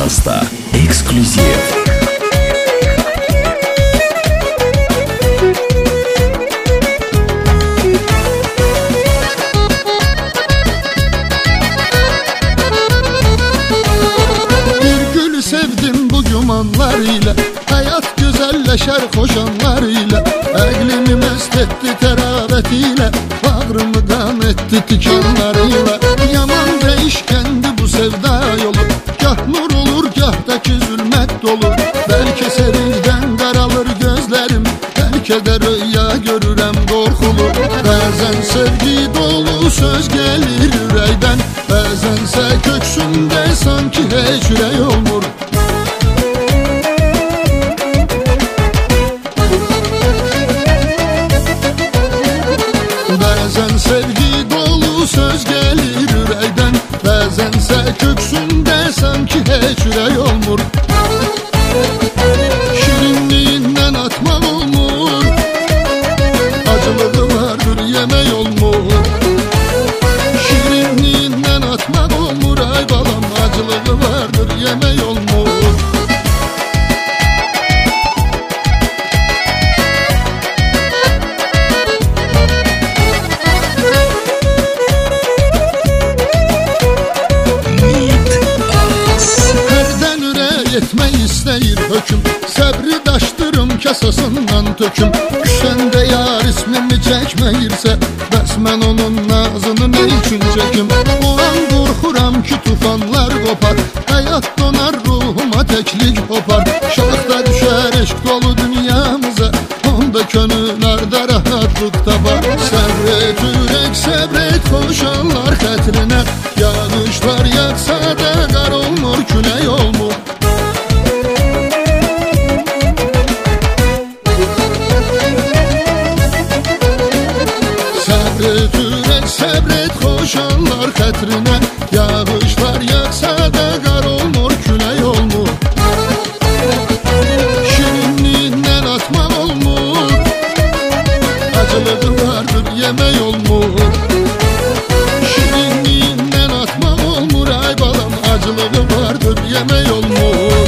Pasta ekskluziv. Sevdim bu gümanlarıyla, hayat güzelleşer koşanlarıyla. Əqlimi mest etti terabetiyle, bağrımı dam etti tikanlarıyla. Yaman değişkendi bu sevda yolu, gah nur olur gah da ki zulmet dolu. Belki seriden qaralır gözlerim, belki de rüya görürəm qorxulu. Bəzən sevgi dolu söz gelir ürəkdən, bəzənsə köksümdə sanki heç ürək olmur. Bəzən sevgi dolu söz gelir ürəkdən, bəzənsə köksümdə sanki heç ürək olmur. Şirinliyindən atmaq olmur, acılığı vardır yemək olmur. Şirinliyindən atmaq olmur, ay balam, acılığı vardır yemək olmur. Etmək istəyir höküm, səbri daşdırım kasasından töküm. Küsəndə yar ismimi çəkməyirsə, bəs mən onun nazını nə üçün çəkim? O an qorxuram ki tufanlar qopar, həyat donar ruhuma təklik hopar. Şaxta düşər eşq dolu dünyamıza, onda könül arda rahatlıq tapar. Səbret ürək səbret koşanlar xətrinə, yağışlar yağsa da qar olmur külək olmur. Səbret ürək səbret koşanlar xətrinə, yağışlar yağsa da qar olmur külək olmur. Şirinliyindən atmaq olmur, acılığı vardır yemək olmur. Şirinliyindən atmaq olmur, ay balam, acılığı vardır yemək olmur.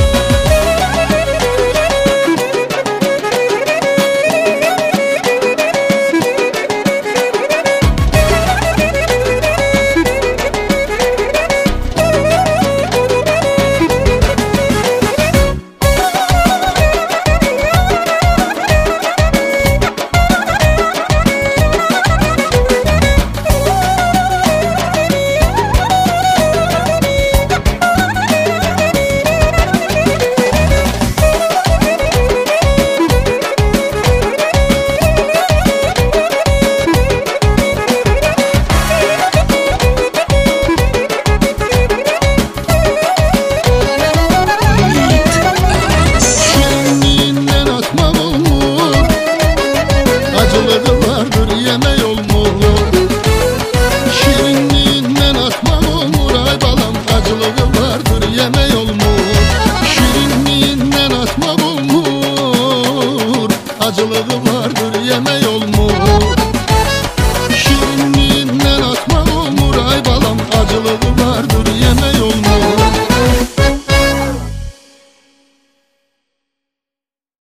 Şirinliyindən atmaq olmur, ay balam, acılığı vardır yemək olmur. Şirinliyindən atmaq olmur, acılığı